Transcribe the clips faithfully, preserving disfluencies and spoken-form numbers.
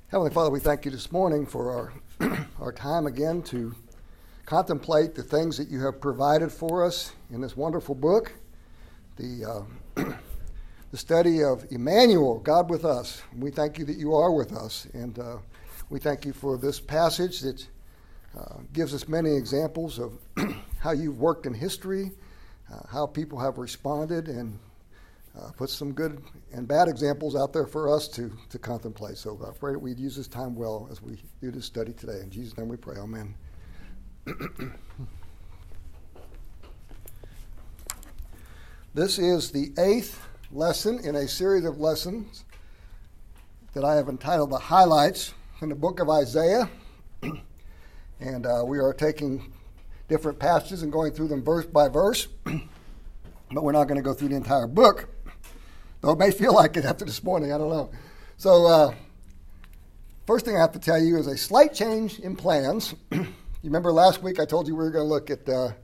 Heavenly Father, we thank you this morning for our, our time again to contemplate the things that you have provided for us in this wonderful book, the, uh, the study of Emmanuel, God with us. We thank you that you are with us, and uh, we thank you for this passage that uh, gives us many examples of how you've worked in history, uh, how people have responded, and Uh, put some good and bad examples out there for us to, to contemplate. So I pray that we'd use this time well as we do this study today. In Jesus' name we pray. Amen. This is the eighth lesson in a series of lessons that I have entitled The Highlights in the book of Isaiah. And uh, we are taking different passages and going through them verse by verse. But we're not going to go through the entire book. Though it may feel like it after this morning, I don't know. So, uh, first thing I have to tell you is a slight change in plans. You remember last week I told you we were going to look at uh,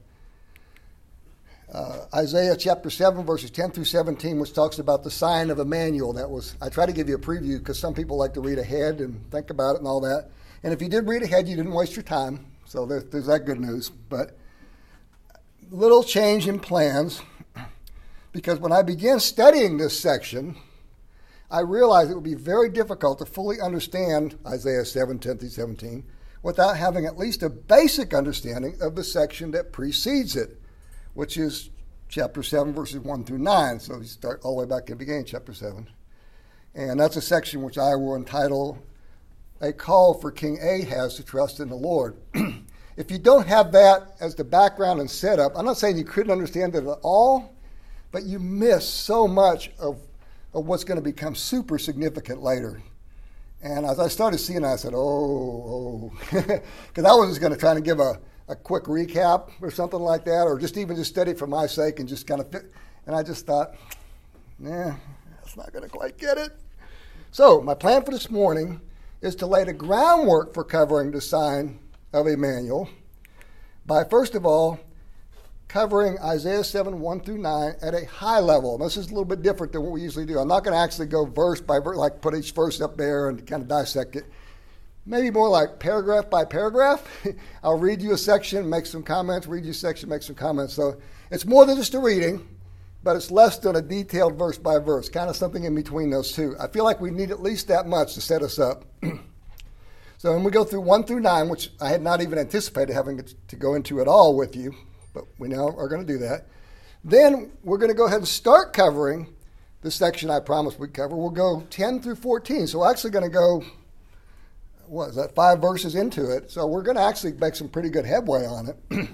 uh, Isaiah chapter seven, verses ten through seventeen, which talks about the sign of Emmanuel. That was I try to give you a preview because some people like to read ahead and think about it and all that. And if you did read ahead, you didn't waste your time. So there's, there's that good news. But little change in plans. Because when I began studying this section, I realized it would be very difficult to fully understand Isaiah seven, ten through seventeen without having at least a basic understanding of the section that precedes it, which is chapter seven, verses one through nine. So you start all the way back at the beginning of chapter seven. And that's a section which I will entitle A Call for King Ahaz to Trust in the Lord. If you don't have that as the background and setup, I'm not saying you couldn't understand it at all, but you miss so much of, of what's going to become super significant later. And as I started seeing it, I said, oh, oh. Because I was just going to try to give a, a quick recap or something like that, or just even just study for my sake and just kind of fit. And I just thought, nah, that's not going to quite get it. So my plan for this morning is to lay the groundwork for covering the sign of Emmanuel by, first of all, covering Isaiah seven, one through nine at a high level. This is a little bit different than what we usually do. I'm not going to actually go verse by verse, like put each verse up there and kind of dissect it. Maybe more like paragraph by paragraph. I'll read you a section, make some comments, read you a section, make some comments. So it's more than just a reading, but it's less than a detailed verse by verse, kind of something in between those two. I feel like we need at least that much to set us up. So when we go through one through nine, which I had not even anticipated having to go into at all with you, but we now are going to do that. Then we're going to go ahead and start covering the section I promised we'd cover. We'll go ten through fourteen. So we're actually going to go, what is that, five verses into it. So we're going to actually make some pretty good headway on it.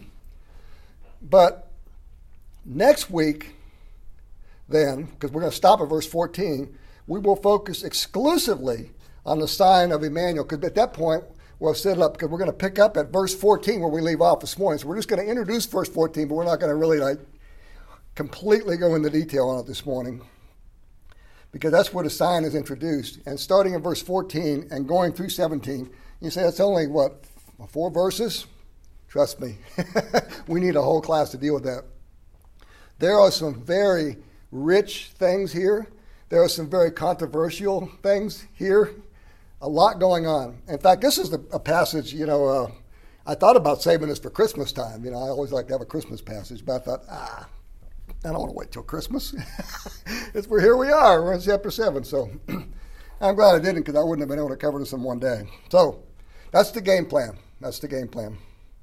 But next week, then, because we're going to stop at verse fourteen, we will focus exclusively on the sign of Emmanuel, because at that point, we'll set it up because we're going to pick up at verse fourteen where we leave off this morning. So we're just going to introduce verse fourteen, but we're not going to really like completely go into detail on it this morning because that's where the sign is introduced. And starting in verse fourteen and going through seventeen, you say that's only, what, four verses? Trust me, we need a whole class to deal with that. There are some very rich things here. There are some very controversial things here. A lot going on. In fact, this is the, a passage, you know, uh, I thought about saving this for Christmas time. You know, I always like to have a Christmas passage, but I thought, ah, I don't want to wait till Christmas. it's, we're here we are. We're in chapter seven. So I'm glad I didn't because I wouldn't have been able to cover this in one day. So that's the game plan. That's the game plan.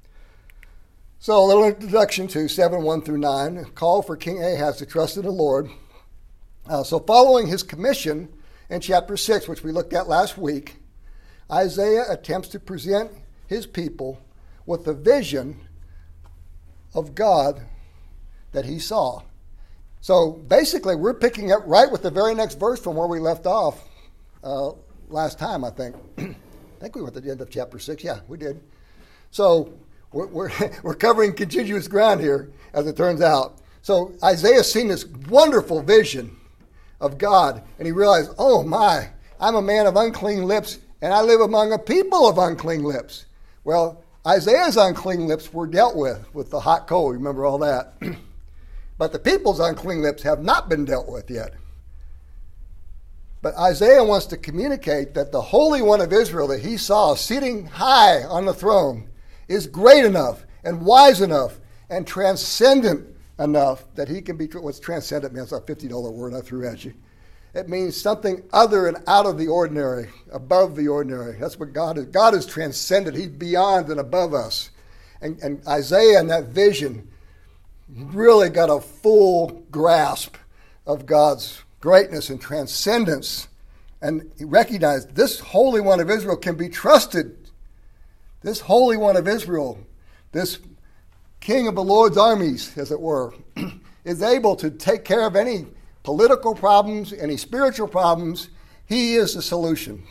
So a little introduction to seven, one through nine. A call for King Ahaz to trust in the Lord. Uh, so following his commission, in chapter six, which we looked at last week, Isaiah attempts to present his people with the vision of God that he saw. So basically, we're picking up right with the very next verse from where we left off uh, last time, I think. I think we went to the end of chapter six. Yeah, we did. So we're, we're, we're covering continuous ground here, as it turns out. So Isaiah's seen this wonderful vision of God, and he realized, oh my, I'm a man of unclean lips, and I live among a people of unclean lips. Well, Isaiah's unclean lips were dealt with, with the hot coal, remember all that. But the people's unclean lips have not been dealt with yet. But Isaiah wants to communicate that the Holy One of Israel that he saw sitting high on the throne is great enough and wise enough and transcendent enough that he can be, what's transcendent means, a fifty dollar word I threw at you. It means something other and out of the ordinary, above the ordinary. That's what God is. God is transcendent. He's beyond and above us. And, and Isaiah in that vision really got a full grasp of God's greatness and transcendence. And he recognized this Holy One of Israel can be trusted. This Holy One of Israel, this King of the Lord's armies, as it were, is able to take care of any political problems, any spiritual problems. He is the solution.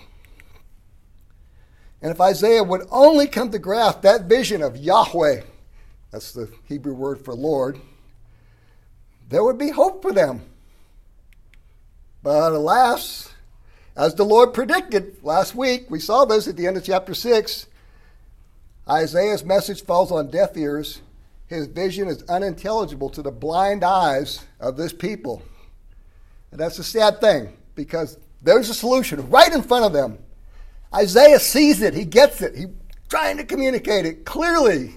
And if Isaiah would only come to grasp that vision of Yahweh, that's the Hebrew word for Lord, there would be hope for them. But alas, as the Lord predicted last week, we saw this at the end of chapter six, Isaiah's message falls on deaf ears. His vision is unintelligible to the blind eyes of this people. And that's a sad thing, because there's a solution right in front of them. Isaiah sees it. He gets it. He's trying to communicate it clearly.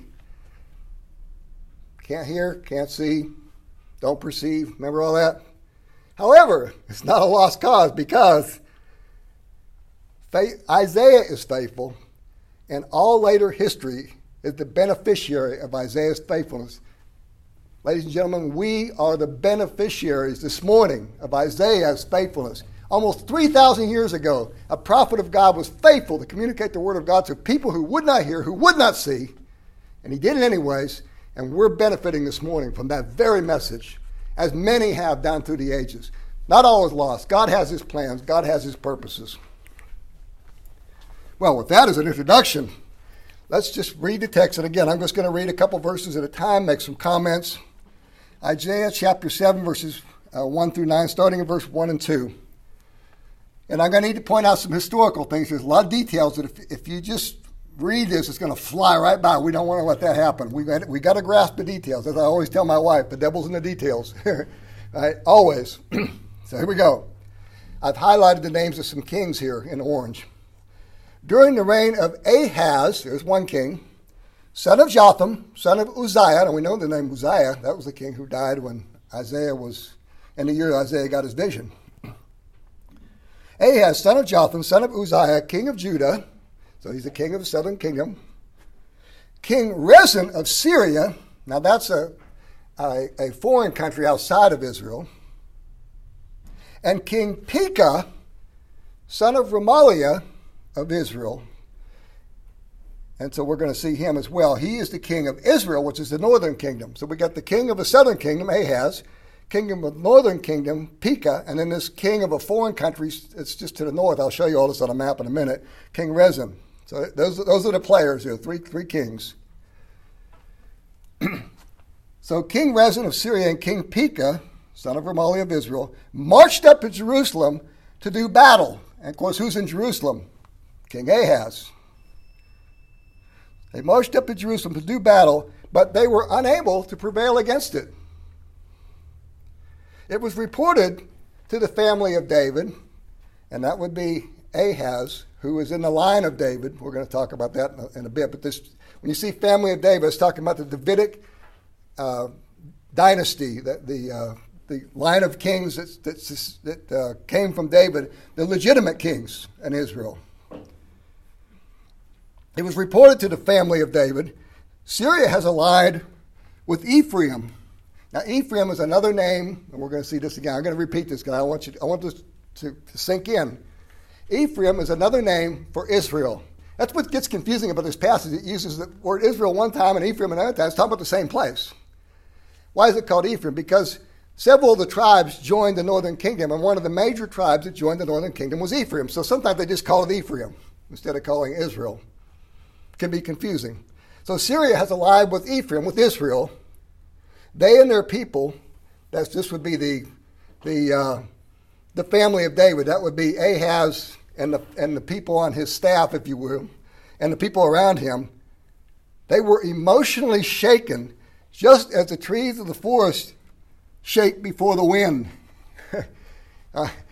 Can't hear, can't see, don't perceive. Remember all that? However, it's not a lost cause, because faith, Isaiah is faithful, and all later history is the beneficiary of Isaiah's faithfulness. Ladies and gentlemen, we are the beneficiaries this morning of Isaiah's faithfulness. Almost three thousand years ago, a prophet of God was faithful to communicate the word of God to people who would not hear, who would not see, and he did it anyways, and we're benefiting this morning from that very message, as many have down through the ages. Not all is lost. God has his plans. God has his purposes. Well, with that as an introduction, let's just read the text. And again, I'm just going to read a couple verses at a time, make some comments. Isaiah chapter seven, verses uh, one through nine, starting in verse one and two. And I'm going to need to point out some historical things. There's a lot of details that if, if you just read this, it's going to fly right by. We don't want to let that happen. We got, we got to grasp the details. As I always tell my wife, the devil's in the details. Right? Always. So here we go. I've highlighted the names of some kings here in orange. During the reign of Ahaz, there's one king, son of Jotham, son of Uzziah, and we know the name Uzziah. That was the king who died when Isaiah was, in the year Isaiah got his vision. Ahaz, son of Jotham, son of Uzziah, king of Judah, so he's the king of the southern kingdom. King Rezin of Syria, now that's a, a, a foreign country outside of Israel. And King Pekah, son of Remaliah of Israel. And so we're going to see him as well. He is the king of Israel, which is the northern kingdom. So we got the king of the southern kingdom, Ahaz, kingdom of the northern kingdom, Pekah, and then this king of a foreign country, it's just to the north. I'll show you all this on a map in a minute, King Rezin. So those, those are the players here, three, three kings. So King Rezin of Syria and King Pekah, son of Remaliah of Israel, marched up to Jerusalem to do battle. And of course, who's in Jerusalem? King Ahaz. They marched up to Jerusalem to do battle, but they were unable to prevail against it. It was reported to the family of David, and that would be Ahaz, who is in the line of David. We're going to talk about that in a, in a bit. But this, when you see family of David, it's talking about the Davidic uh, dynasty, the the, uh, the line of kings that, that, that uh, came from David, the legitimate kings in Israel. It was reported to the family of David, Syria has allied with Ephraim. Now, Ephraim is another name, and we're going to see this again. I'm going to repeat this because I want you. I want this to, to sink in. Ephraim is another name for Israel. That's what gets confusing about this passage. It uses the word Israel one time and Ephraim another time. It's talking about the same place. Why is it called Ephraim? Because several of the tribes joined the northern kingdom, and one of the major tribes that joined the northern kingdom was Ephraim. So sometimes they just call it Ephraim instead of calling Israel. It can be confusing. So Syria has allied with Ephraim, with Israel. They and their people, that's this would be the the uh, the family of David. That would be Ahaz and the and the people on his staff, if you will, and the people around him. They were emotionally shaken, just as the trees of the forest shake before the wind. uh,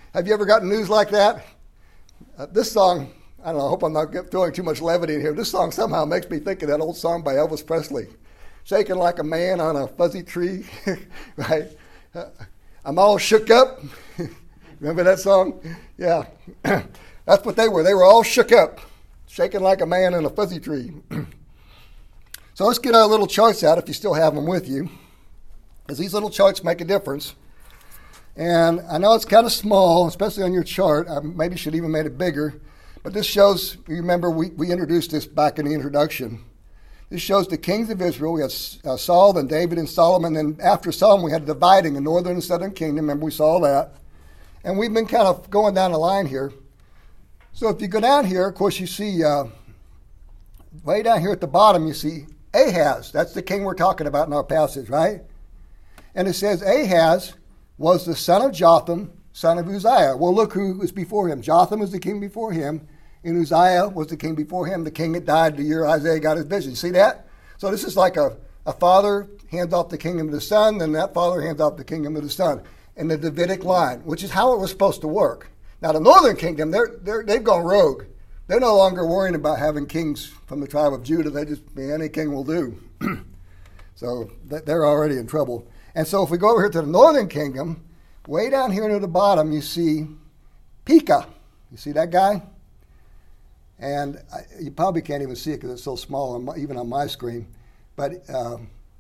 Have you ever gotten news like that? Uh, this song, I don't know, I hope I'm not get, throwing too much levity in here. This song somehow makes me think of that old song by Elvis Presley, Shaking Like a Man on a Fuzzy Tree, right? Uh, I'm all shook up. Remember that song? Yeah. That's what they were. They were all shook up, shaking like a man in a fuzzy tree. So let's get our little charts out if you still have them with you, because these little charts make a difference. And I know it's kind of small, especially on your chart. I maybe should even made it bigger. But this shows, you remember, we, we introduced this back in the introduction. This shows the kings of Israel. We had uh, Saul, then David and Solomon. Then after Solomon, we had dividing the northern and southern kingdom. Remember, we saw that. And we've been kind of going down the line here. So if you go down here, of course, you see uh, way down here at the bottom, you see Ahaz. That's the king we're talking about in our passage, right? And it says Ahaz was the son of Jotham, son of Uzziah. Well, look who was before him. Jotham was the king before him, and Uzziah was the king before him, the king that died the year Isaiah got his vision. See that? So this is like a, a father hands off the kingdom to the son, then that father hands off the kingdom to the son in the Davidic line, which is how it was supposed to work. Now, the northern kingdom, they're, they're, they've gone rogue. They're no longer worrying about having kings from the tribe of Judah. They just, any king will do. So they're already in trouble. And so if we go over here to the northern kingdom, way down here near the bottom, you see Pekah. You see that guy? And I, you probably can't even see it because it's so small, on my, even on my screen. But uh,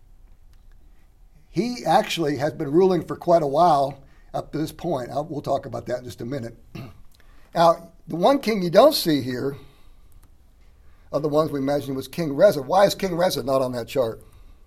he actually has been ruling for quite a while up to this point. I'll, we'll talk about that in just a minute. Now, the one king you don't see here of the ones we mentioned was King Reza. Why is King Reza not on that chart?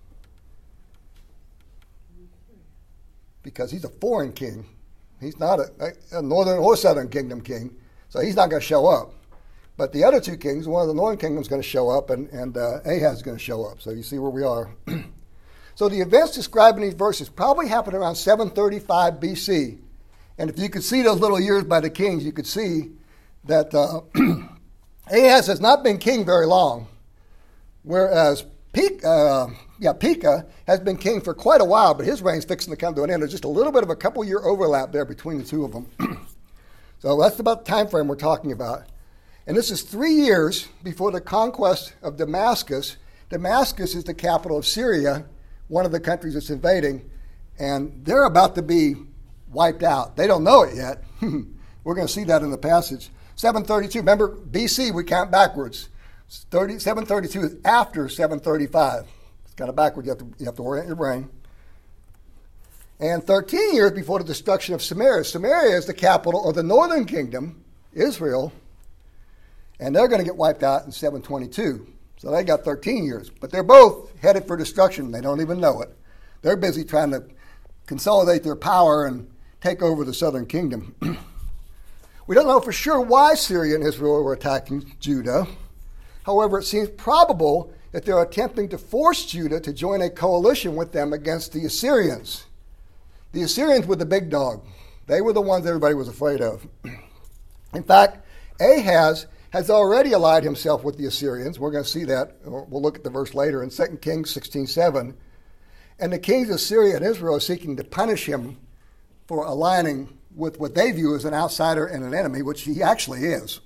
Because he's a foreign king. He's not a, a northern or southern kingdom king, so he's not going to show up. But the other two kings, one of the northern kingdoms is going to show up, and, and uh, Ahaz is going to show up. So you see where we are. So the events described in these verses probably happened around seven thirty-five B C. And if you could see those little years by the kings, you could see that uh, Ahaz has not been king very long, whereas Pekah, uh, yeah, Pekah has been king for quite a while, but his reign's fixing to come to an end. There's just a little bit of a couple-year overlap there between the two of them. So that's about the time frame we're talking about. And this is three years before the conquest of Damascus. Damascus is the capital of Syria, one of the countries that's invading, and they're about to be wiped out. They don't know it yet. We're going to see that in the passage. seven thirty-two, remember B C, we count backwards. thirty, seven thirty-two is after seven thirty-five. It's kind of backwards. You have to, you have to orient your brain. And thirteen years before the destruction of Samaria. Samaria is the capital of the northern kingdom, Israel, and they're going to get wiped out in seven twenty-two. So they got thirteen years. But they're both headed for destruction. They don't even know it. They're busy trying to consolidate their power and take over the southern kingdom. We don't know for sure why Syria and Israel were attacking Judah. However, it seems probable that they're attempting to force Judah to join a coalition with them against the Assyrians. The Assyrians were the big dog. They were the ones everybody was afraid of. In fact, Ahaz has already allied himself with the Assyrians. We're going to see that. We'll look at the verse later in Second Kings sixteen seven. And the kings of Syria and Israel are seeking to punish him for aligning with what they view as an outsider and an enemy, which he actually is.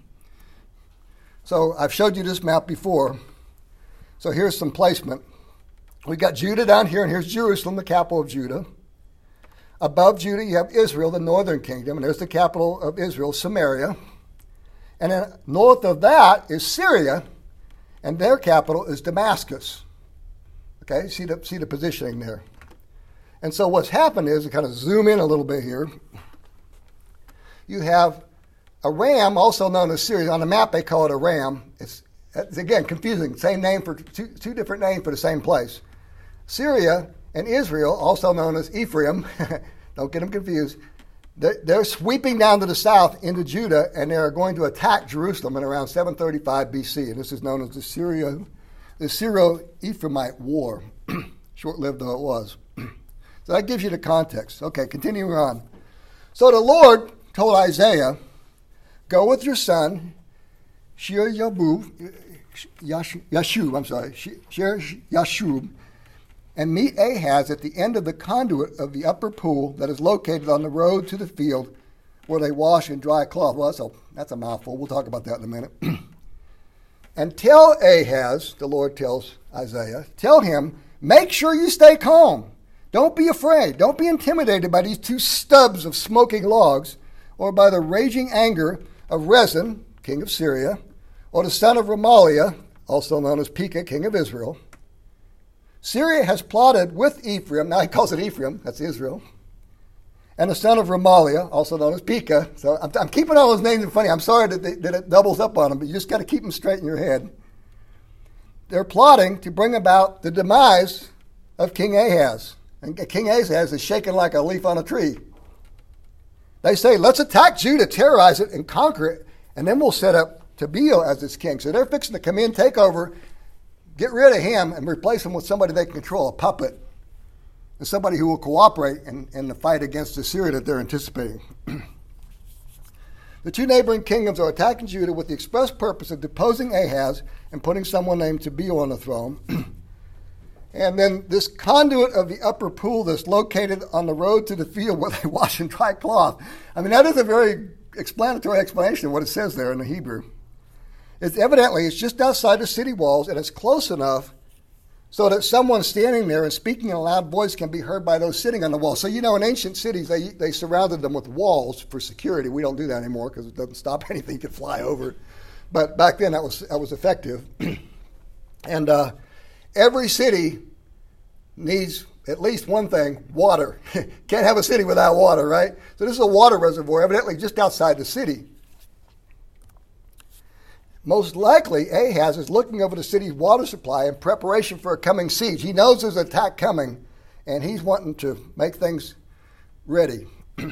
So I've showed you this map before. So here's some placement. We've got Judah down here, and here's Jerusalem, the capital of Judah. Above Judah, you have Israel, the northern kingdom, and there's the capital of Israel, Samaria. And then north of that is Syria, and their capital is Damascus. Okay, see the, see the positioning there. And so what's happened is, to kind of zoom in a little bit here, you have Aram, also known as Syria. On the map, they call it Aram. It's, it's again, confusing. Same name for two, two different names for the same place. Syria and Israel, also known as Ephraim, don't get them confused, they're, they're sweeping down to the south into Judah, and they're going to attack Jerusalem in around seven thirty-five B C. And this is known as the Syria, the Syro-Ephraimite War, short-lived though it was. So that gives you the context. Okay, continuing on. So the Lord told Isaiah, go with your son, Shear-Yashub, Yashub, I'm sorry, Shear-Yashub, and meet Ahaz at the end of the conduit of the upper pool that is located on the road to the field where they wash in dry cloth. Well, that's a, that's a mouthful. We'll talk about that in a minute. And tell Ahaz, the Lord tells Isaiah, tell him, make sure you stay calm. Don't be afraid. Don't be intimidated by these two stubs of smoking logs, or by the raging anger of Rezin, king of Syria, or the son of Remaliah, also known as Pekah, king of Israel. Syria has plotted with Ephraim. Now he calls it Ephraim. That's Israel. And the son of Remaliah, also known as Pekah. So I'm, I'm keeping all those names funny. I'm sorry that, they, that it doubles up on them, but you just got to keep them straight in your head. They're plotting to bring about the demise of King Ahaz. And King Ahaz is shaking like a leaf on a tree. They say, let's attack Judah, terrorize it, and conquer it, and then we'll set up Tabeel as its king. So they're fixing to come in, take over, get rid of him, and replace him with somebody they can control, a puppet, and somebody who will cooperate in, in the fight against Assyria that they're anticipating. The two neighboring kingdoms are attacking Judah with the express purpose of deposing Ahaz and putting someone named Tabeel on the throne. And then this conduit of the upper pool that's located on the road to the field where they wash in dry cloth. I mean, that is a very explanatory explanation of what it says there in the Hebrew. It's evidently, it's just outside the city walls, and it's close enough so that someone standing there and speaking in a loud voice can be heard by those sitting on the wall. So, you know, in ancient cities, they they surrounded them with walls for security. We don't do that anymore because it doesn't stop anything. You can fly over it. But back then, that was, that was effective. And uh, every city needs at least one thing, water. Can't have a city without water, right? So this is a water reservoir, evidently just outside the city. Most likely, Ahaz is looking over the city's water supply in preparation for a coming siege. He knows there's an attack coming, and he's wanting to make things ready.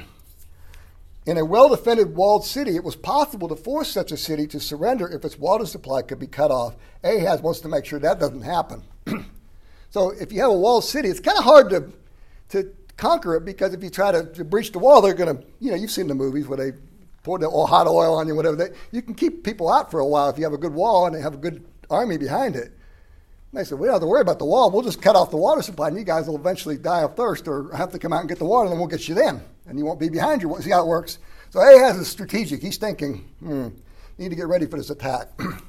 In a well-defended walled city, it was possible to force such a city to surrender if its water supply could be cut off. Ahaz wants to make sure that doesn't happen. So if you have a walled city, it's kind of hard to to conquer it, because if you try to, to breach the wall, they're going to, you know, you've seen the movies where they pour the hot oil on you, whatever. They, you can keep people out for a while if you have a good wall and they have a good army behind it. And they said, we don't have to worry about the wall. We'll just cut off the water supply, and you guys will eventually die of thirst or have to come out and get the water, and then we'll get you then. And you won't be behind you. See how it works? So Ahaz is strategic. He's thinking, hmm, need to get ready for this attack.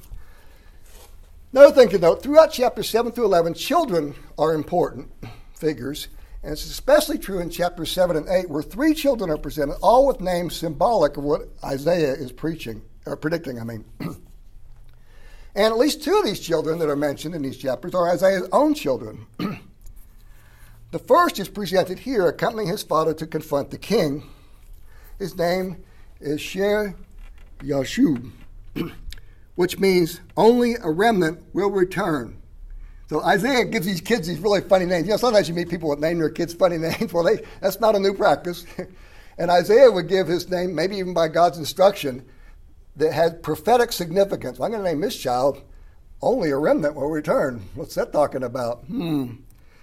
Another thing to note, throughout chapters seven through eleven, children are important figures. And it's especially true in chapters seven and eight, where three children are presented, all with names symbolic of what Isaiah is preaching, or predicting, I mean. And at least two of these children that are mentioned in these chapters are Isaiah's own children. The first is presented here, accompanying his father to confront the king. His name is Shear Yashub, which means only a remnant will return. So Isaiah gives these kids these really funny names. You know, sometimes you meet people that name their kids funny names. Well, they, that's not a new practice. And Isaiah would give his name, maybe even by God's instruction, that had prophetic significance. Well, I'm going to name this child Only a Remnant Will Return. What's that talking about? Hmm.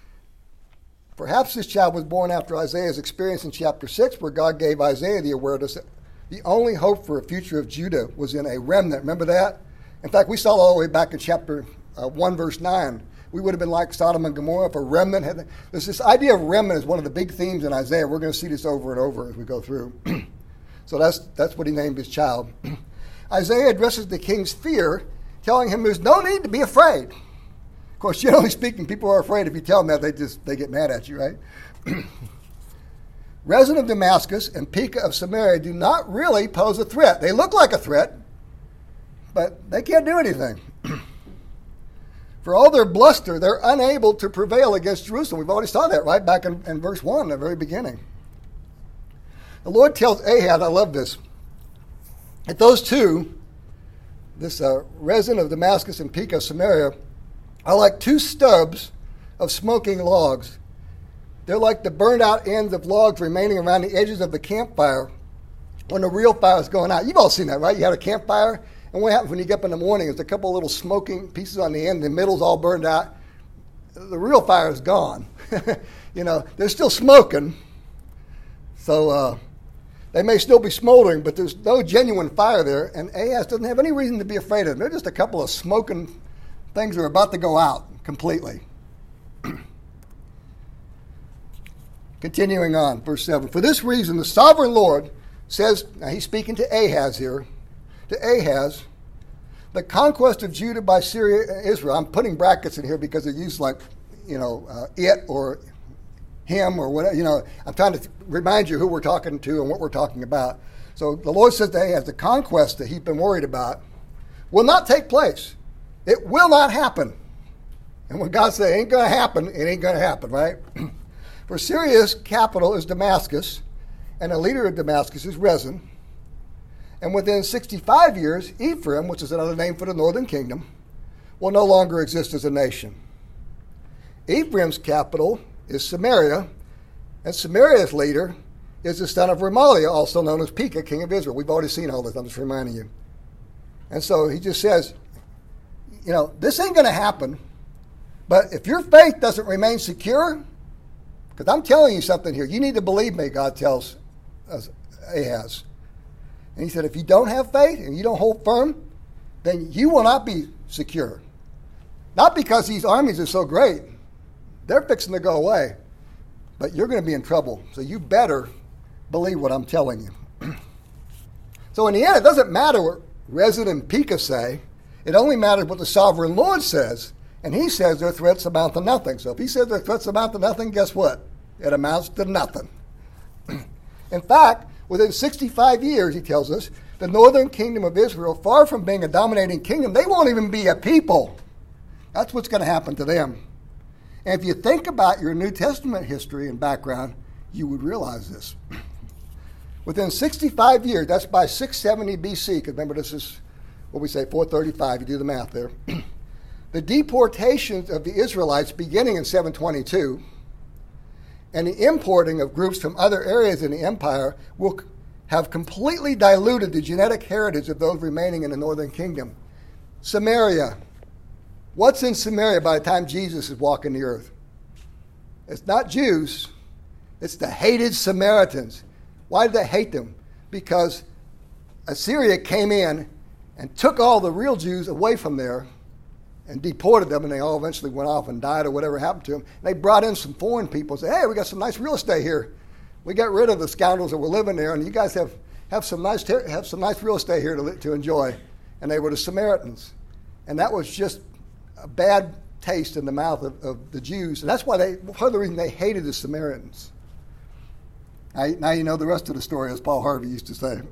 Perhaps this child was born after Isaiah's experience in chapter six, where God gave Isaiah the awareness that the only hope for a future of Judah was in a remnant. Remember that? In fact, we saw all the way back in chapter uh, one, verse nine. We would have been like Sodom and Gomorrah if a remnant had... There's this idea of remnant is one of the big themes in Isaiah. We're going to see this over and over as we go through. So that's that's what he named his child. Isaiah addresses the king's fear, telling him there's no need to be afraid. Of course, generally speaking, people are afraid. If you tell them that, they just they get mad at you, right? Rezin of Damascus and Pekah of Samaria do not really pose a threat. They look like a threat, but they can't do anything. For all their bluster, they're unable to prevail against Jerusalem. We've already saw that, right, back in, in verse one, the very beginning. The Lord tells Ahaz, I love this, that those two, this uh, Rezin of Damascus and Pekah of Samaria, are like two stubs of smoking logs. They're like the burned out ends of logs remaining around the edges of the campfire when the real fire is going out. You've all seen that, right? You had a campfire, and what happens when you get up in the morning is a couple of little smoking pieces on the end, the middle's all burned out. The real fire is gone. You know, they're still smoking, so uh, they may still be smoldering, but there's no genuine fire there, and Ahaz doesn't have any reason to be afraid of them. They're just a couple of smoking things that are about to go out completely. Continuing on, verse seven. For this reason, the sovereign Lord says, now he's speaking to Ahaz here, to Ahaz, the conquest of Judah by Syria and Israel. I'm putting brackets in here because they use like, you know, uh, it or him or whatever. You know, I'm trying to remind you who we're talking to and what we're talking about. So the Lord says to Ahaz, the conquest that he's been worried about will not take place. It will not happen. And when God says it ain't going to happen, it ain't going to happen, right? For Syria's capital is Damascus, and the leader of Damascus is Rezin. And within sixty-five years, Ephraim, which is another name for the northern kingdom, will no longer exist as a nation. Ephraim's capital is Samaria, and Samaria's leader is the son of Remaliah, also known as Pekah, king of Israel. We've already seen all this. I'm just reminding you. And so he just says, you know, this ain't going to happen, but if your faith doesn't remain secure, because I'm telling you something here, you need to believe me, God tells Ahaz. And he said, if you don't have faith and you don't hold firm, then you will not be secure. Not because these armies are so great. They're fixing to go away. But you're going to be in trouble. So you better believe what I'm telling you. So in the end, it doesn't matter what Rezin and Pekah say. It only matters what the sovereign Lord says. And he says their threats amount to nothing. So if he says their threats amount to nothing, guess what? It amounts to nothing. In fact, within sixty-five years, he tells us, the northern kingdom of Israel, far from being a dominating kingdom, they won't even be a people. That's what's going to happen to them. And if you think about your New Testament history and background, you would realize this. Within sixty-five years, that's by six seventy B C, because remember this is what we say, four thirty-five, you do the math there. The deportations of the Israelites beginning in seven twenty-two and the importing of groups from other areas in the empire will have completely diluted the genetic heritage of those remaining in the northern kingdom. Samaria. What's in Samaria by the time Jesus is walking the earth? It's not Jews. It's the hated Samaritans. Why did they hate them? Because Assyria came in and took all the real Jews away from there and deported them, and they all eventually went off and died or whatever happened to them. And they brought in some foreign people and said, hey, we got some nice real estate here. We got rid of the scoundrels that were living there, and you guys have, have, some, nice ter- have some nice real estate here to, to enjoy. And they were the Samaritans. And that was just a bad taste in the mouth of, of the Jews. And that's why they, part of the reason they hated the Samaritans. Now, now you know the rest of the story, as Paul Harvey used to say.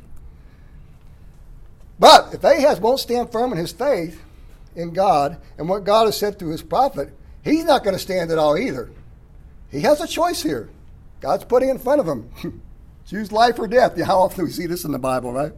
But if Ahaz won't stand firm in his faith in God and what God has said through his prophet, he's not going to stand at all either. He has a choice here. God's putting in front of him. Choose life or death. Yeah, how often do we see this in the Bible, right?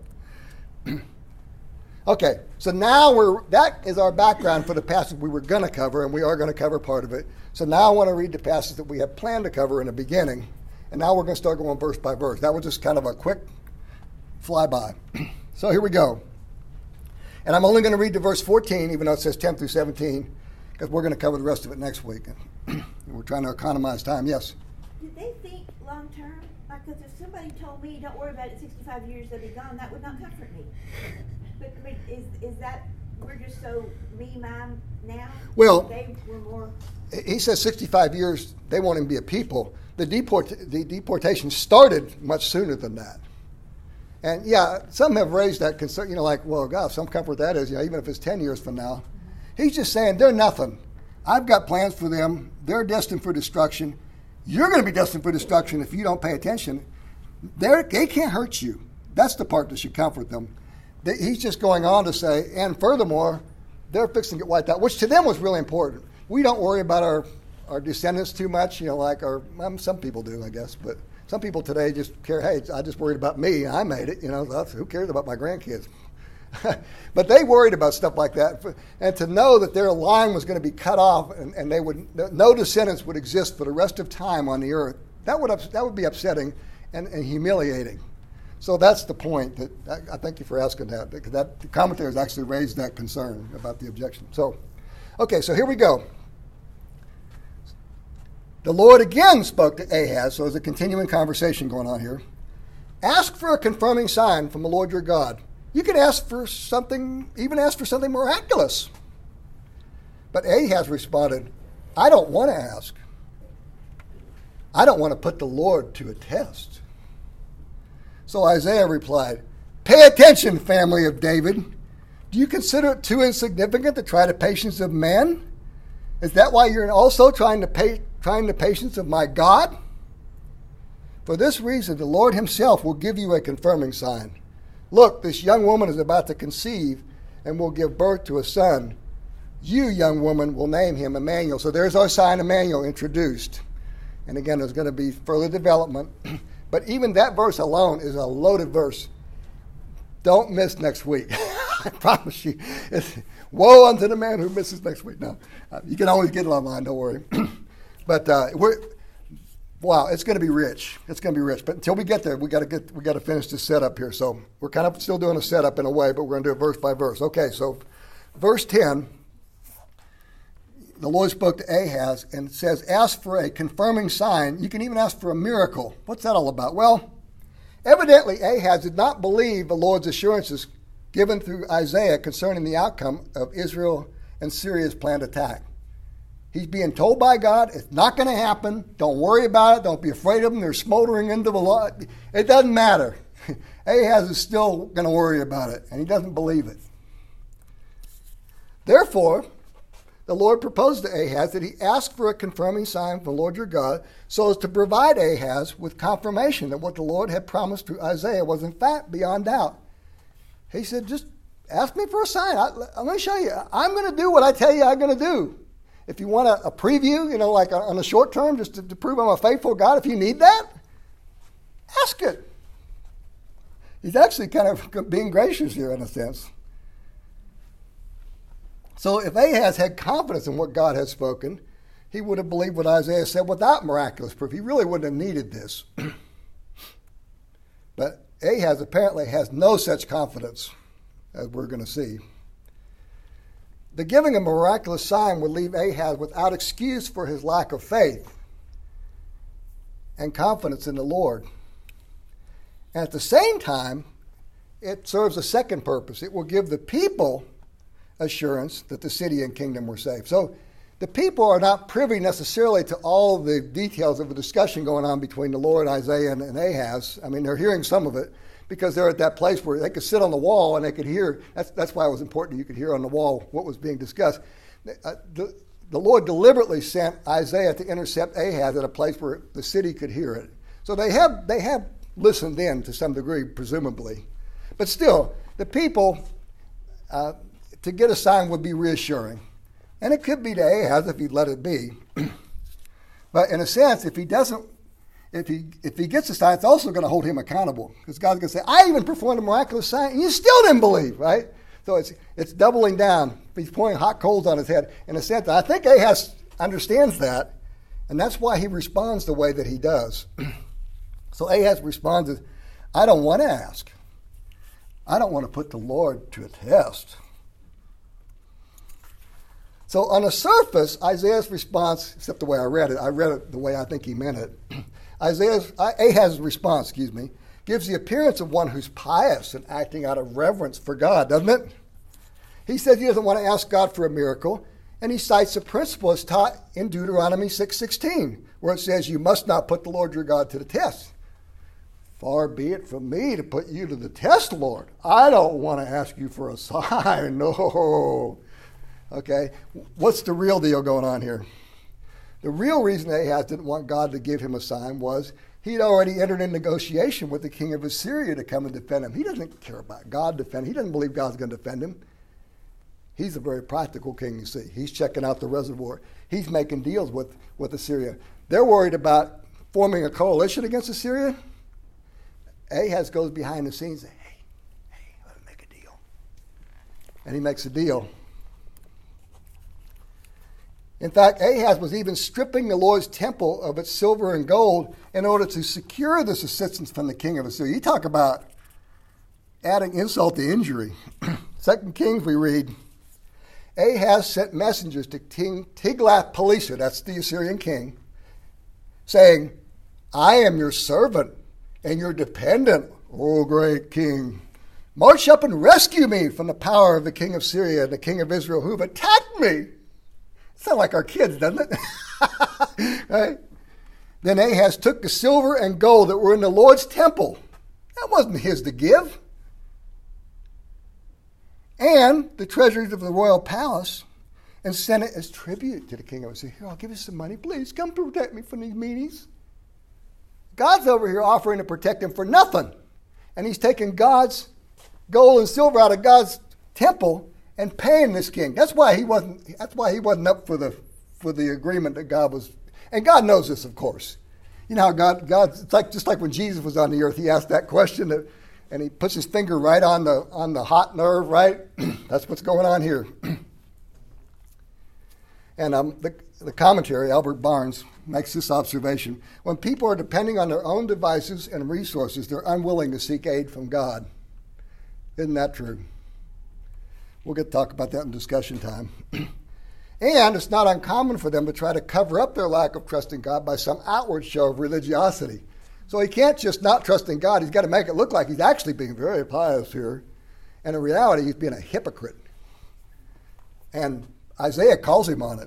Okay, so now we're, that is our background for the passage we were going to cover, and we are going to cover part of it. So now I want to read the passage that we had planned to cover in the beginning, and now we're going to start going verse by verse. That was just kind of a quick flyby. So here we go. And I'm only going to read to verse fourteen, even though it says ten through seventeen, because we're going to cover the rest of it next week. We're trying to economize time. Yes? Did they think long term? Because if somebody told me, don't worry about it, sixty-five years they'll be gone, that would not comfort me. But, but is, is that, we're just so me, mine now? Well, they were more. He says sixty-five years, they won't even be a people. The, deport, the deportation started much sooner than that. And yeah, some have raised that concern, you know, like, well, God, some comfort that is, you know, even if it's ten years from now. Mm-hmm. He's just saying they're nothing. I've got plans for them. They're destined for destruction. You're going to be destined for destruction if you don't pay attention. They're, they can't hurt you. That's the part that should comfort them. They, he's just going on to say, and furthermore, they're fixing to get wiped out, which to them was really important. We don't worry about our, our descendants too much, you know, like our, um, some people do, I guess, but some people today just care, hey, I just worried about me, I made it, you know, who cares about my grandkids? But they worried about stuff like that. And to know that their line was going to be cut off and, and they would no descendants would exist for the rest of time on the earth, that would that would be upsetting and, and humiliating. So that's the point. That I, I thank you for asking that, because that the commentators actually raised that concern about the objection. So, okay, so here we go. The Lord again spoke to Ahaz, so there's a continuing conversation going on here. Ask for a confirming sign from the Lord your God. You can ask for something, even ask for something miraculous. But Ahaz responded, I don't want to ask. I don't want to put the Lord to a test. So Isaiah replied, "Pay attention, family of David. Do you consider it too insignificant to try the patience of men? Is that why you're also trying to pay, trying the patience of my God? For this reason, the Lord himself will give you a confirming sign. Look, this young woman is about to conceive and will give birth to a son. You, young woman, will name him Emmanuel." So there's our sign, Emmanuel, introduced. And again, there's going to be further development. But even that verse alone is a loaded verse. Don't miss next week. I promise you. It's, woe unto the man who misses next week. No, uh, you can always get it online, don't worry. But uh, we're, wow, it's going to be rich. It's going to be rich. But until we get there, we got to get we got to finish this setup here. So we're kind of still doing a setup in a way, but we're going to do it verse by verse. Okay, so verse ten, the Lord spoke to Ahaz and says, "Ask for a confirming sign." You can even ask for a miracle. What's that all about? Well, evidently Ahaz did not believe the Lord's assurances given through Isaiah concerning the outcome of Israel and Syria's planned attack. He's being told by God, it's not going to happen. Don't worry about it. Don't be afraid of them. They're smoldering into the law. It doesn't matter. Ahaz is still going to worry about it, and he doesn't believe it. Therefore, the Lord proposed to Ahaz that he ask for a confirming sign from the Lord your God, so as to provide Ahaz with confirmation that what the Lord had promised through Isaiah was in fact beyond doubt. He said, just ask me for a sign. I, I'm going to show you. I'm going to do what I tell you I'm going to do. If you want a, a preview, you know, like on the short term, just to, to prove I'm a faithful God, if you need that, ask it. He's actually kind of being gracious here in a sense. So if Ahaz had confidence in what God had spoken, he would have believed what Isaiah said without miraculous proof. He really wouldn't have needed this. But Ahaz apparently has no such confidence, as we're going to see. The giving a miraculous sign would leave Ahaz without excuse for his lack of faith and confidence in the Lord. And at the same time, it serves a second purpose. It will give the people assurance that the city and kingdom were safe. So the people are not privy necessarily to all the details of the discussion going on between the Lord, Isaiah, and, and Ahaz. I mean, they're hearing some of it because they're at that place where they could sit on the wall and they could hear. That's, that's why it was important you could hear on the wall what was being discussed. Uh, the, the Lord deliberately sent Isaiah to intercept Ahaz at a place where the city could hear it. So they have they have listened in to some degree, presumably. But still, the people, uh, to get a sign would be reassuring. And it could be to Ahaz if he'd let it be. But in a sense, if he doesn't, if he if he gets a sign, it's also going to hold him accountable. Because God's going to say, I even performed a miraculous sign, and you still didn't believe, right? So it's it's doubling down. He's pouring hot coals on his head. In a sense, I think Ahaz understands that, and that's why he responds the way that he does. So Ahaz responds, I don't want to ask. I don't want to put the Lord to a test. So on the surface, Isaiah's response, except the way I read it, I read it the way I think he meant it. Isaiah's, Ahaz's response, excuse me, gives the appearance of one who's pious and acting out of reverence for God, doesn't it? He says he doesn't want to ask God for a miracle, and he cites a principle as taught in Deuteronomy six sixteen, where it says you must not put the Lord your God to the test. Far be it from me to put you to the test, Lord. I don't want to ask you for a sign. No. Okay, what's the real deal going on here? The real reason Ahaz didn't want God to give him a sign was he'd already entered in negotiation with the king of Assyria to come and defend him. He doesn't care about God defending. He doesn't believe God's going to defend him. He's a very practical king, you see. He's checking out the reservoir. He's making deals with, with Assyria. They're worried about forming a coalition against Assyria. Ahaz goes behind the scenes and says, hey, hey, let me make a deal. And he makes a deal. In fact, Ahaz was even stripping the Lord's temple of its silver and gold in order to secure this assistance from the king of Assyria. You talk about adding insult to injury. Second Kings, we read, Ahaz sent messengers to King Tiglath-Pileser, that's the Assyrian king, saying, I am your servant and your dependent, O great king. March up and rescue me from the power of the king of Syria and the king of Israel who have attacked me. Sounds like our kids, doesn't it? Right? Then Ahaz took the silver and gold that were in the Lord's temple That wasn't his to give. And the treasures of the royal palace, and sent it as tribute to the king. I would say, here, I'll give you some money. Please come protect me from these meanies. God's over here offering to protect him for nothing. And he's taking God's gold and silver out of God's temple and paying this king. That's why he wasn't, that's why he wasn't up for the for the agreement that God was. And God knows this, of course. You know how God, God it's like just like when Jesus was on the earth, he asked that question that, and he puts his finger right on the on the hot nerve, right? That's what's going on here. And um, the, the commentary, Albert Barnes, makes this observation. When people are depending on their own devices and resources, they're unwilling to seek aid from God. Isn't that true? We'll get to talk about that in discussion time. And it's not uncommon for them to try to cover up their lack of trust in God by some outward show of religiosity. So he can't just not trust in God. He's got to make it look like he's actually being very pious here. And in reality, he's being a hypocrite. And Isaiah calls him on it.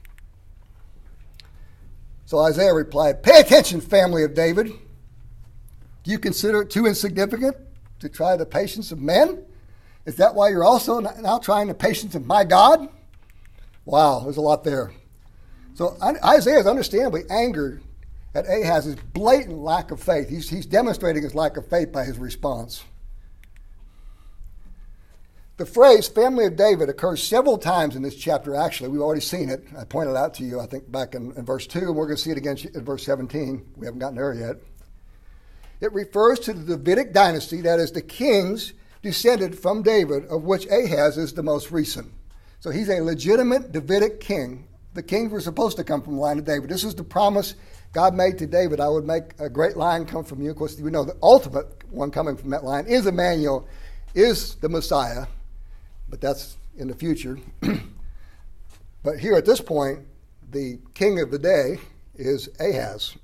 So Isaiah replied, pay attention, family of David. Do you consider it too insignificant to try the patience of men? Is that why you're also now trying the patience of my God? Wow, there's a lot there. So Isaiah is understandably angered at Ahaz's blatant lack of faith. He's, he's demonstrating his lack of faith by his response. The phrase family of David occurs several times in this chapter, actually. We've already seen it. I pointed out to you, I think, back in, in verse two, and we're going to see it again in verse seventeen. We haven't gotten there yet. It refers to the Davidic dynasty, that is, the kings descended from David, of which Ahaz is the most recent. So he's a legitimate Davidic king. The kings were supposed to come from the line of David. This is the promise God made to David. I would make a great line come from you. Of course, we know the ultimate one coming from that line is Emmanuel, is the Messiah. But that's in the future. But here at this point, the king of the day is Ahaz.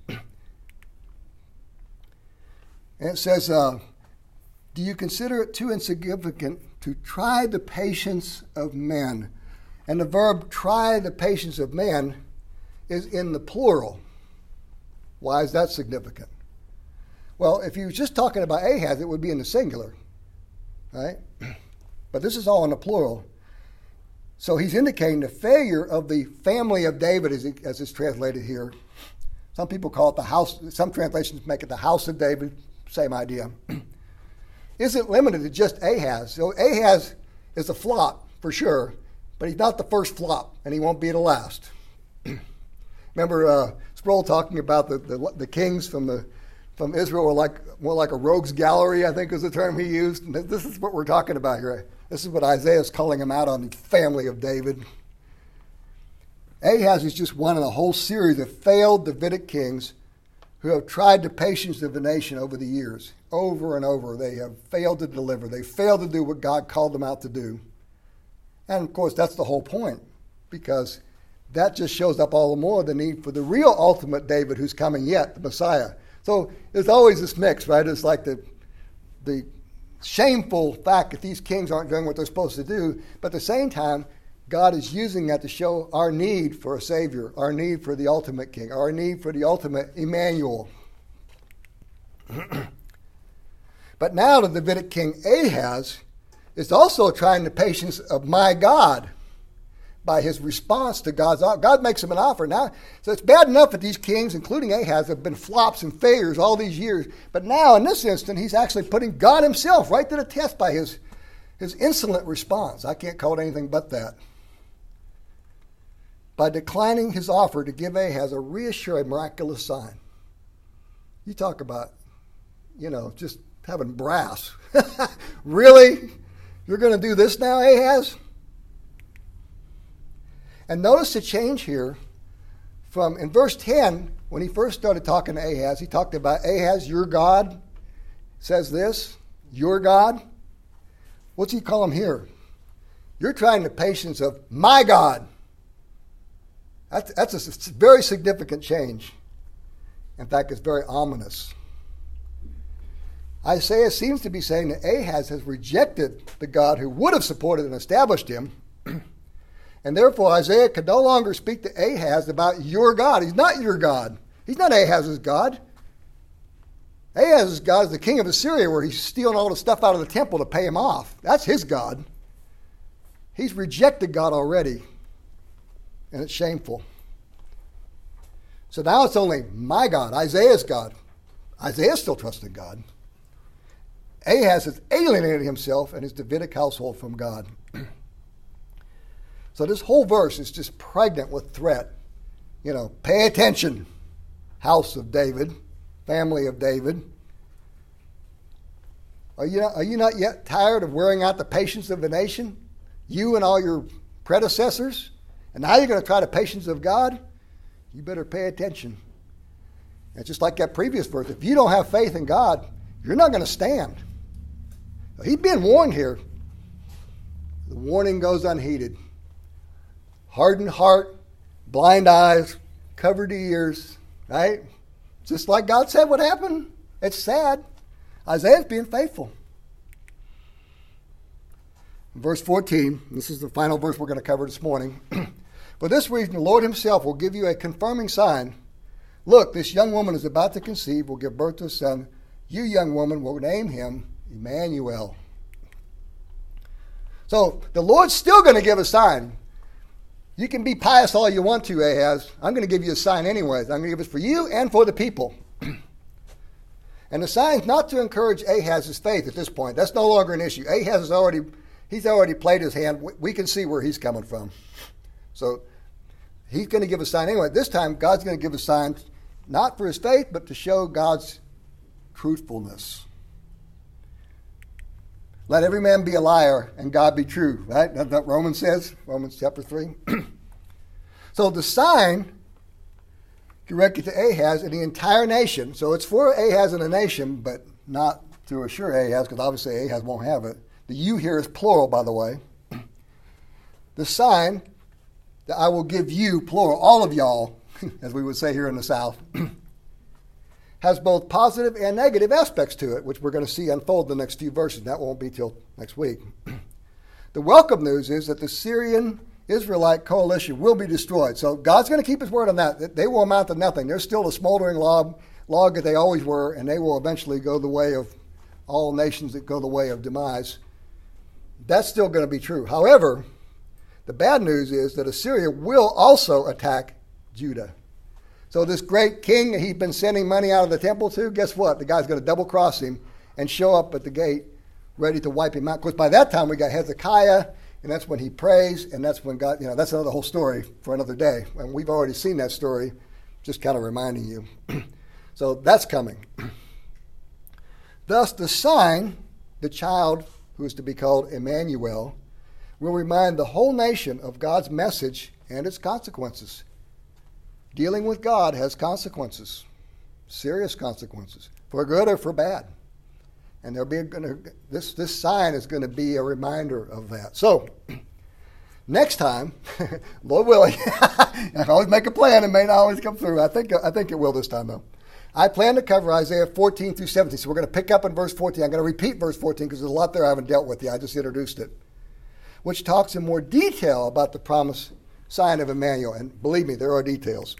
And it says, uh, do you consider it too insignificant to try the patience of men? And the verb try the patience of men is in the plural. Why is that significant? Well, if you were just talking about Ahaz, it would be in the singular, right? But this is all in the plural. So he's indicating the failure of the family of David, as, it, as it's translated here. Some people call it the house, some translations make it the house of David, same idea. Isn't limited to just Ahaz. So Ahaz is a flop, for sure, but he's not the first flop, and he won't be the last. Remember uh, Sproul talking about the, the, the kings from the from Israel were like more like a rogues gallery, I think is the term he used. And this is what we're talking about here. This is what Isaiah is calling him out on, the family of David. Ahaz is just one in a whole series of failed Davidic kings who have tried the patience of the nation over the years. Over and over, they have failed to deliver. They failed to do what God called them out to do. And, of course, that's the whole point, because that just shows up all the more the need for the real ultimate David who's coming yet, the Messiah. So there's always this mix, right? It's like the the shameful fact that these kings aren't doing what they're supposed to do, but at the same time, God is using that to show our need for a Savior, our need for the ultimate King, our need for the ultimate Emmanuel. But now the Davidic king Ahaz is also trying the patience of my God by his response to God's offer. God makes him an offer now. So it's bad enough that these kings, including Ahaz, have been flops and failures all these years. But now, in this instant, he's actually putting God himself right to the test by his, his insolent response. I can't call it anything but that. By declining his offer to give Ahaz a reassuring, miraculous sign. You talk about, you know, just having brass. Really? You're going to do this now, Ahaz? And notice the change here from, in verse ten, when he first started talking to Ahaz, he talked about Ahaz, your God, says this, your God. What's he call him here? You're trying the patience of my God. That's, that's a very significant change. In fact, it's very ominous. Isaiah seems to be saying that Ahaz has rejected the God who would have supported and established him. And therefore, Isaiah could no longer speak to Ahaz about your God. He's not your God. He's not Ahaz's God. Ahaz's God is the king of Assyria, where he's stealing all the stuff out of the temple to pay him off. That's his God. He's rejected God already, and it's shameful. So now it's only my God, Isaiah's God. Isaiah still trusted God. Ahaz has alienated himself and his Davidic household from God. So this whole verse is just pregnant with threat. You know, pay attention, house of David, family of David. Are you not, are you not yet tired of wearing out the patience of the nation? You and all your predecessors? And now you're going to try the patience of God? You better pay attention. And just like that previous verse, if you don't have faith in God, you're not going to stand. He's being warned here. The warning goes unheeded. Hardened heart, blind eyes, covered ears, right? Just like God said would happen. It's sad. Isaiah's being faithful. Verse fourteen, this is the final verse we're going to cover this morning. For this reason, the Lord himself will give you a confirming sign. Look, this young woman is about to conceive, will give birth to a son. You, young woman, will name him Emmanuel. So the Lord's still going to give a sign. You can be pious all you want to, Ahaz. I'm going to give you a sign anyways. I'm going to give it for you and for the people. And the sign's not to encourage Ahaz's faith at this point. That's no longer an issue. Ahaz has already, he's already played his hand. We can see where he's coming from. So he's going to give a sign anyway. This time, God's going to give a sign not for his faith, but to show God's truthfulness. Let every man be a liar and God be true, right? That's what Romans says, Romans chapter three. So the sign directed to Ahaz and the entire nation. So it's for Ahaz and the nation, but not to assure Ahaz, because obviously Ahaz won't have it. The you here is plural, by the way. The sign that I will give you, plural, all of y'all, as we would say here in the South, has both positive and negative aspects to it, which we're going to see unfold in the next few verses. That won't be till next week. The welcome news is that the Syrian Israelite coalition will be destroyed. So God's going to keep his word on that. They will amount to nothing. They're still a smoldering log, log that they always were, and they will eventually go the way of all nations that go the way of demise. That's still going to be true. However, the bad news is that Assyria will also attack Judah. So this great king that he's been sending money out of the temple to, guess what? The guy's going to double cross him and show up at the gate ready to wipe him out. Of course, by that time we got Hezekiah, and that's when he prays, and that's when God, you know, that's another whole story for another day. And we've already seen that story, just kind of reminding you. So that's coming. Thus, the sign, the child who is to be called Emmanuel, will remind the whole nation of God's message and its consequences. Dealing with God has consequences, serious consequences, for good or for bad. And there'll be gonna, this this sign is going to be a reminder of that. So, next time, Lord willing, I always make a plan. It may not always come through. I think I think it will this time, though. I plan to cover Isaiah fourteen through seventeen. So we're going to pick up in verse fourteen. I'm going to repeat verse fourteen because there's a lot there I haven't dealt with yet. I just introduced it, which talks in more detail about the promised sign of Emmanuel. And believe me, there are details.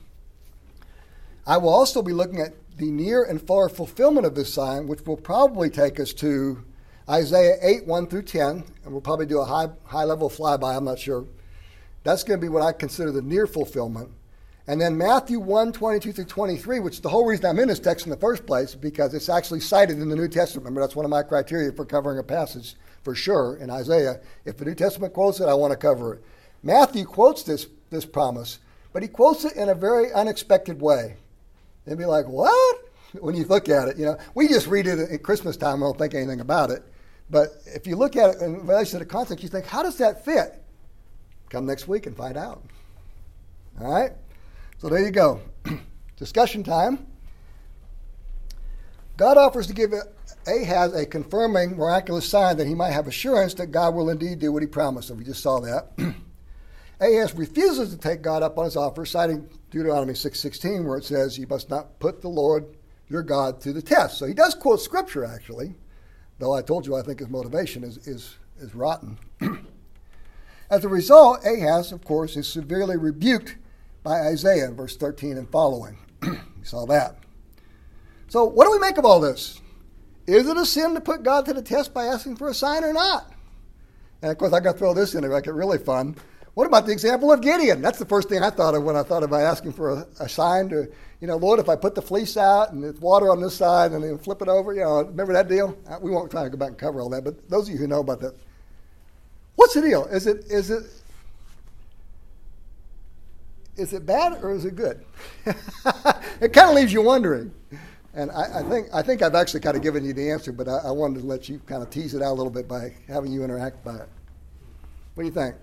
I will also be looking at the near and far fulfillment of this sign, which will probably take us to Isaiah eight, one through ten, and we'll probably do a high high level flyby, I'm not sure. That's going to be what I consider the near fulfillment. And then Matthew one, twenty-two through twenty-three, which is the whole reason I'm in this text in the first place, because it's actually cited in the New Testament. Remember, that's one of my criteria for covering a passage, for sure, in Isaiah. If the New Testament quotes it, I want to cover it. Matthew quotes this, this promise, but he quotes it in a very unexpected way. They'd be like, what? When you look at it, you know, we just read it at Christmas time and don't think anything about it. But if you look at it in relation to the context, you think, how does that fit? Come next week and find out. All right? So there you go. Discussion time. God offers to give Ahaz a confirming miraculous sign that he might have assurance that God will indeed do what he promised. So we just saw that. Ahaz refuses to take God up on his offer, citing Deuteronomy six sixteen, where it says, you must not put the Lord your God to the test. So he does quote Scripture, actually, though I told you I think his motivation is, is, is rotten. As a result, Ahaz, of course, is severely rebuked by Isaiah in verse thirteen and following. You saw that. So what do we make of all this? Is it a sin to put God to the test by asking for a sign or not? And of course, I got to throw this in to make it really fun. What about the example of Gideon? That's the first thing I thought of when I thought about asking for a, a sign to, you know, Lord, if I put the fleece out and it's water on this side and then flip it over, you know, remember that deal? We won't try to go back and cover all that, but those of you who know about that, what's the deal? Is it is it is it bad or is it good? It kind of leaves you wondering. And I, I think I think I've actually kind of given you the answer, but I, I wanted to let you kind of tease it out a little bit by having you interact by it. What do you think?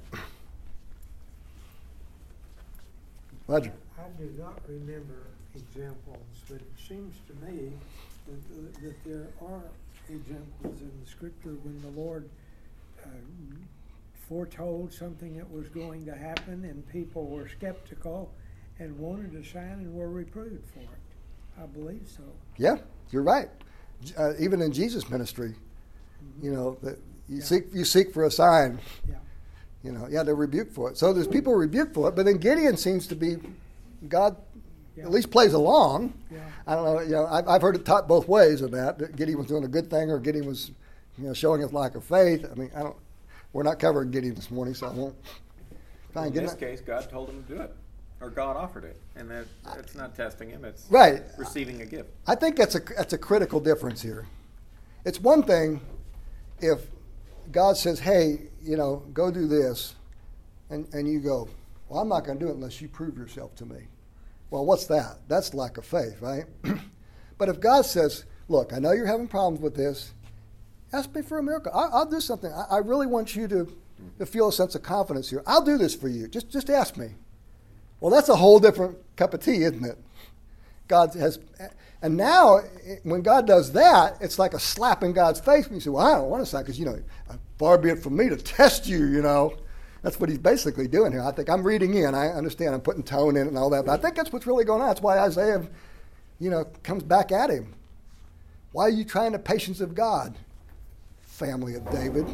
Roger. I do not remember examples, but it seems to me that, that there are examples in the Scripture when the Lord uh, foretold something that was going to happen and people were skeptical and wanted a sign and were reproved for it. I believe so. Yeah, you're right. Uh, even in Jesus' ministry, mm-hmm. you know, that you yeah. seek you seek for a sign. Yeah. You know, yeah, they're rebuked for it. So there's people rebuked for it, but then Gideon seems to be, God yeah. at least plays along. Yeah. I don't know, you know, I've, I've heard it taught both ways of that, that Gideon was doing a good thing or Gideon was, you know, showing his lack of faith. I mean, I don't, we're not covering Gideon this morning, so I won't try and get In this that. case, God told him to do it, or God offered it, and that it's not testing him, it's right. receiving a gift. I think that's a, that's a critical difference here. It's one thing if God says, hey, you know, go do this, and, and you go, well, I'm not going to do it unless you prove yourself to me. Well, what's that? That's lack of faith, right? But if God says, look, I know you're having problems with this, ask me for a miracle. I, I'll do something. I, I really want you to, to feel a sense of confidence here. I'll do this for you. Just, just ask me. Well, that's a whole different cup of tea, isn't it? God has, and now when God does that, it's like a slap in God's face. When you say, well, I don't want a sign because, you know, far be it from me to test you, you know. That's what he's basically doing here. I think I'm reading in. I understand I'm putting tone in it and all that, but I think that's what's really going on. That's why Isaiah, you know, comes back at him. Why are you trying the patience of God, family of David?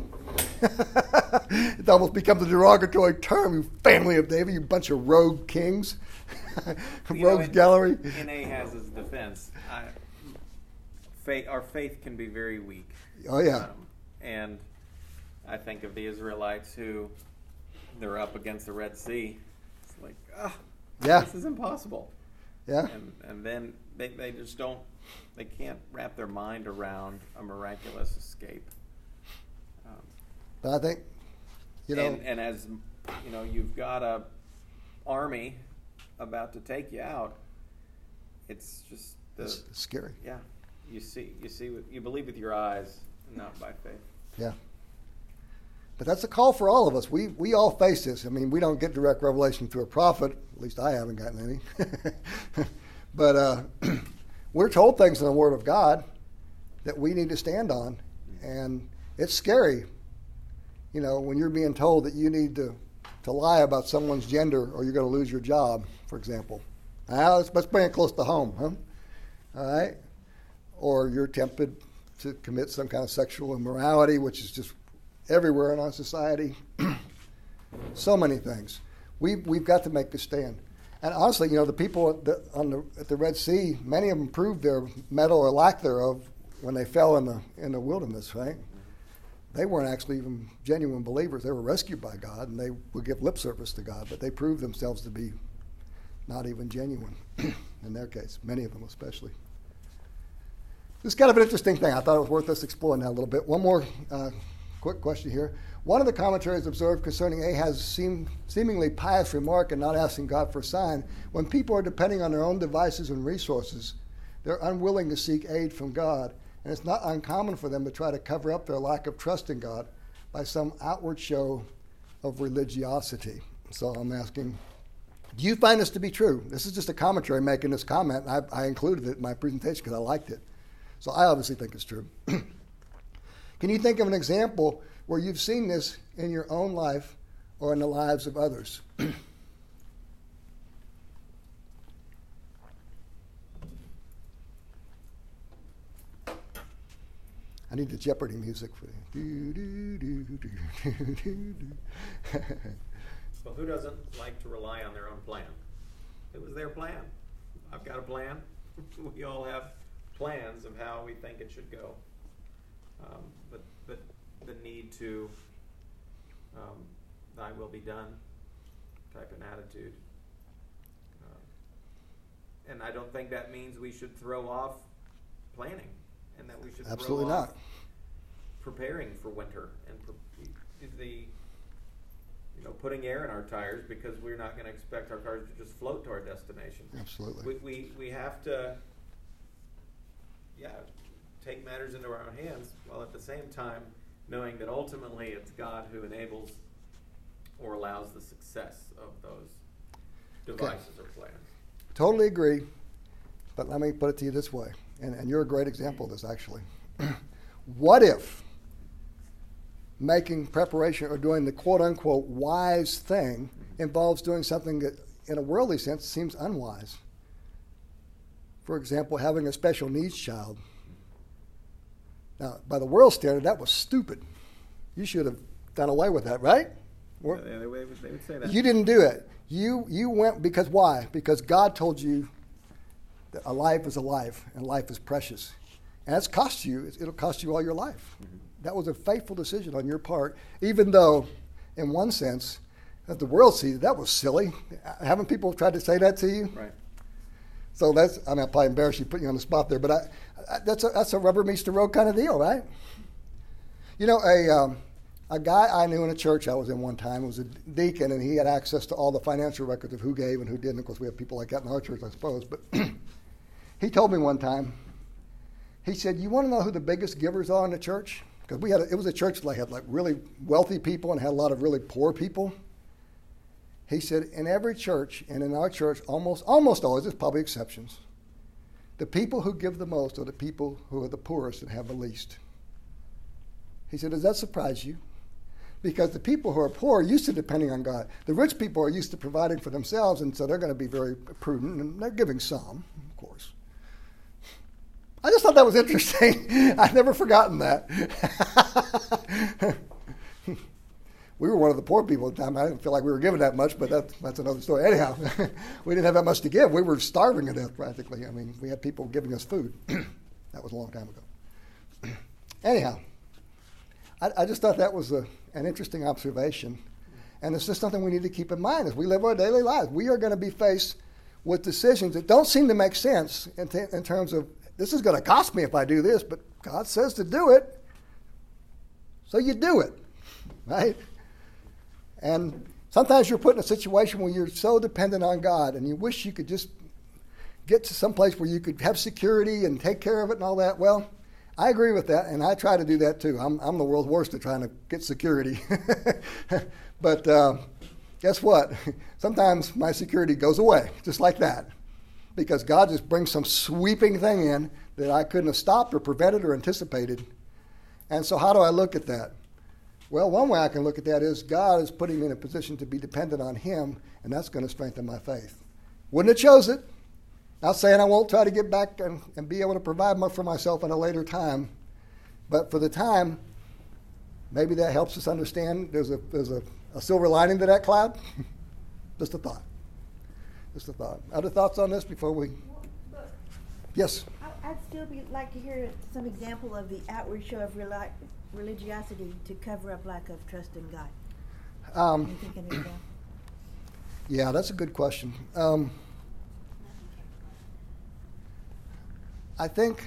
It almost becomes a derogatory term, you family of David, you bunch of rogue kings. Rogues gallery. In Ahaz's defense, I, faith, our faith can be very weak. Oh, yeah. Um, and I think of the Israelites who, they're up against the Red Sea. It's like, ah, oh, yeah. this is impossible. Yeah. And, and then they, they just don't, they can't wrap their mind around a miraculous escape. Um, but I think, you know. And, and as, you know, you've got a army about to take you out, it's just the, it's scary. Yeah, you see, you see, you believe with your eyes, and not by faith. Yeah, but that's a call for all of us. We we all face this. I mean, we don't get direct revelation through a prophet. At least I haven't gotten any. But uh, we're told things in the Word of God that we need to stand on, and it's scary. You know, when you're being told that you need to. to lie about someone's gender or you're going to lose your job, for example. Now, let's, let's bring it close to home, huh? All right? Or you're tempted to commit some kind of sexual immorality, which is just everywhere in our society. So many things. We, we've got to make a stand. And honestly, you know, the people at the, on the, at the Red Sea, many of them proved their mettle or lack thereof when they fell in the in the wilderness, right? They weren't actually even genuine believers. They were rescued by God, and they would give lip service to God, but they proved themselves to be not even genuine in their case, many of them especially. This is kind of an interesting thing. I thought it was worth us exploring that a little bit. One more uh, quick question here. One of the commentaries observed concerning Ahaz's seem, seemingly pious remark and not asking God for a sign, when people are depending on their own devices and resources, they're unwilling to seek aid from God. And it's not uncommon for them to try to cover up their lack of trust in God by some outward show of religiosity. So I'm asking, do you find this to be true? This is just a commentary making this comment. I, I included it in my presentation because I liked it. So I obviously think it's true. Can you think of an example where you've seen this in your own life or in the lives of others? I need the Jeopardy music for you. Do, do, do, do, do, do, do. Well, who doesn't like to rely on their own plan? It was their plan. I've got a plan. We all have plans of how we think it should go. Um, but but the need to um, thy will be done type an attitude. Uh, and I don't think that means we should throw off planning and that we should Absolutely throw not. off preparing for winter and pre- the you know putting air in our tires because we're not going to expect our cars to just float to our destination. Absolutely. We, we we have to yeah take matters into our own hands while at the same time knowing that ultimately it's God who enables or allows the success of those devices okay. or plans. Totally agree, but let me put it to you this way, and, and you're a great example of this actually. What if making preparation or doing the quote-unquote wise thing involves doing something that in a worldly sense seems unwise? For example, having a special needs child. Now, by the world standard, that was stupid. You should have done away with that, right? Yeah, they, they, would, they would say that. You didn't do it. You you went because why? Because God told you that a life is a life and life is precious. And it's cost you, it'll cost you all your life. Mm-hmm. That was a faithful decision on your part, even though, in one sense, as the world sees it, that was silly. Haven't people tried to say that to you? Right. So that's, I mean, I'll probably embarrass you, put you on the spot there, but I, I, that's, a, that's a rubber meets the road kind of deal, right? You know, a, um, a guy I knew in a church I was in one time was a deacon, and he had access to all the financial records of who gave and who didn't. Of course, we have people like that in our church, I suppose. But he told me one time, he said, you want to know who the biggest givers are in the church? Because we had a, it was a church that had like really wealthy people and had a lot of really poor people. He said, in every church, and in our church, almost almost always, there's probably exceptions, the people who give the most are the people who are the poorest and have the least. He said, does that surprise you? Because the people who are poor are used to depending on God. The rich people are used to providing for themselves, and so they're going to be very prudent, and they're giving some, of course. I just thought that was interesting. I've never forgotten that. We were one of the poor people at the time. I didn't feel like we were giving that much, but that, that's another story. Anyhow, we didn't have that much to give. We were starving to death practically. I mean, we had people giving us food. That was a long time ago. Anyhow, I, I just thought that was a, an interesting observation. And it's just something we need to keep in mind as we live our daily lives. We are going to be faced with decisions that don't seem to make sense in, t- in terms of, this is going to cost me if I do this, but God says to do it, so you do it, right? And sometimes you're put in a situation where you're so dependent on God and you wish you could just get to some place where you could have security and take care of it and all that. Well, I agree with that, and I try to do that too. I'm, I'm the world's worst at trying to get security. But uh, guess what? Sometimes my security goes away, just like that, because God just brings some sweeping thing in that I couldn't have stopped or prevented or anticipated. And so how do I look at that? Well, one way I can look at that is God is putting me in a position to be dependent on Him, and that's going to strengthen my faith. Wouldn't have chose it. Not saying I won't try to get back and, and be able to provide more for myself at a later time, but for the time, maybe that helps us understand there's a there's a, a silver lining to that cloud. Just a thought. Just a thought. Other thoughts on this before we? Well, look, Yes. I- I'd still be like to hear some example of the outward show of reli- religiosity to cover up lack of trust in God. Um, You think of an example? yeah, that's a good question. Um, I think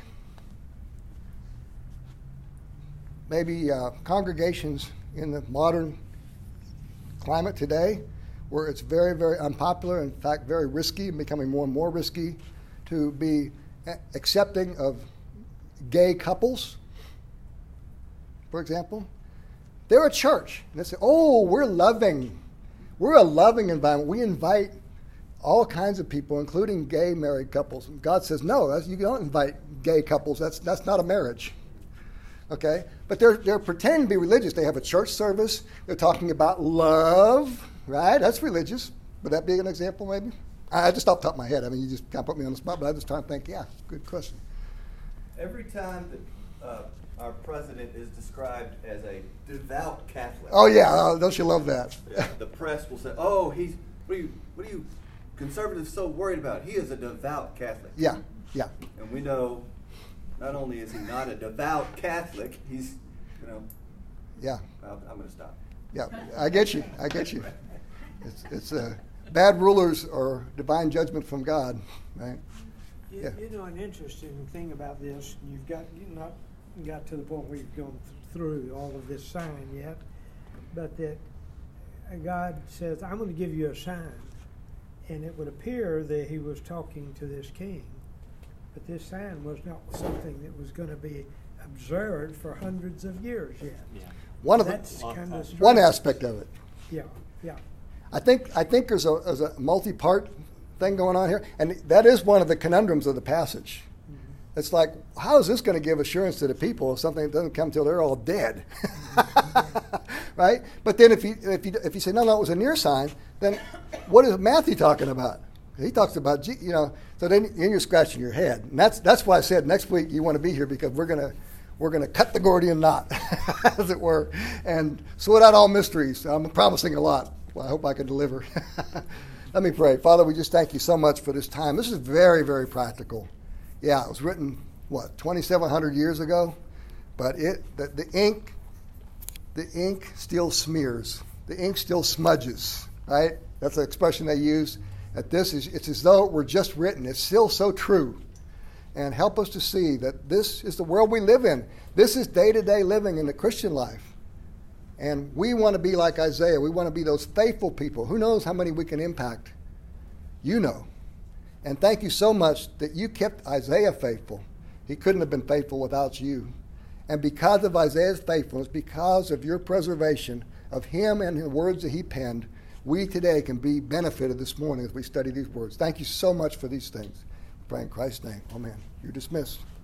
maybe uh, congregations in the modern climate today, where it's very, very unpopular, in fact, very risky, and becoming more and more risky, to be a- accepting of gay couples, for example. They're a church. And they say, oh, we're loving. We're a loving environment. We invite all kinds of people, including gay married couples. And God says, no, that's, you don't invite gay couples. That's that's not a marriage. Okay? But they're they're pretending to be religious. They have a church service. They're talking about love, right? That's religious. Would that be an example, maybe? I just off the top of my head. I mean, you just kind of put me on the spot, but I just trying to think, yeah, good question. Every time that uh, our president is described as a devout Catholic. Oh, yeah. Oh, don't you love that? Yeah, the press will say, oh, he's, what are you, what are you conservatives so worried about? He is a devout Catholic. Yeah, yeah. And we know not only is he not a devout Catholic, he's, you know, Yeah, well, I'm going to stop. yeah. I get you. I get you. It's it's uh, bad rulers or divine judgment from God, right? You, Yeah. you know, an interesting thing about this, you've got you've not got to the point where you've gone th- through all of this sign yet, but that God says, I'm going to give you a sign. And it would appear that he was talking to this king, but this sign was not something that was going to be observed for hundreds of years yet. Yeah. One of the, That's kind of one aspect of it. Yeah, yeah. I think I think there's a, there's a multi-part thing going on here, and that is one of the conundrums of the passage. Mm-hmm. It's like, how is this going to give assurance to the people if something doesn't come till they're all dead, right? But then if you if you if you say no, no, it was a near sign, then what is Matthew talking about? He talks about, you know. So then, then you're scratching your head, and that's that's why I said next week you want to be here, because we're gonna. We're going to cut the Gordian knot, as it were, and sort out all mysteries. I'm promising a lot. Well, I hope I can deliver. Let me pray. Father, we just thank you so much for this time. This is very, very practical. Yeah, it was written, what, twenty-seven hundred years ago? But it the, the ink, the ink still smears. The ink still smudges, right? That's the expression they use. That this is, it's as though it were just written. It's still so true. And help us to see that this is the world we live in. This is day-to-day living in the Christian life. And we want to be like Isaiah. We want to be those faithful people. Who knows how many we can impact? You know. And thank you so much that you kept Isaiah faithful. He couldn't have been faithful without you. And because of Isaiah's faithfulness, because of your preservation of him and the words that he penned, we today can be benefited this morning as we study these words. Thank you so much for these things. Pray in Christ's name. Amen. You're dismissed.